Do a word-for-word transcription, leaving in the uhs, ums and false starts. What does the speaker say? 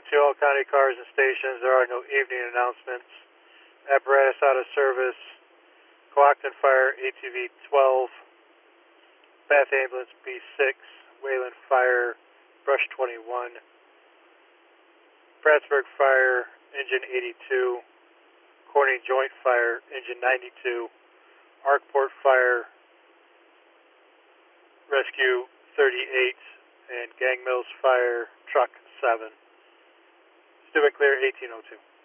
two, all county cars and stations. There are no evening announcements. Apparatus out of service. Coacton Fire, A T V twelve. Bath Ambulance, B six. Wayland Fire, Brush twenty-one. Prattsburg Fire, Engine eighty-two. Corning Joint Fire, Engine ninety-two. Arkport Fire, Rescue thirty-eight. And Gang Mills Fire, Truck seven. Still clear, eighteen oh two.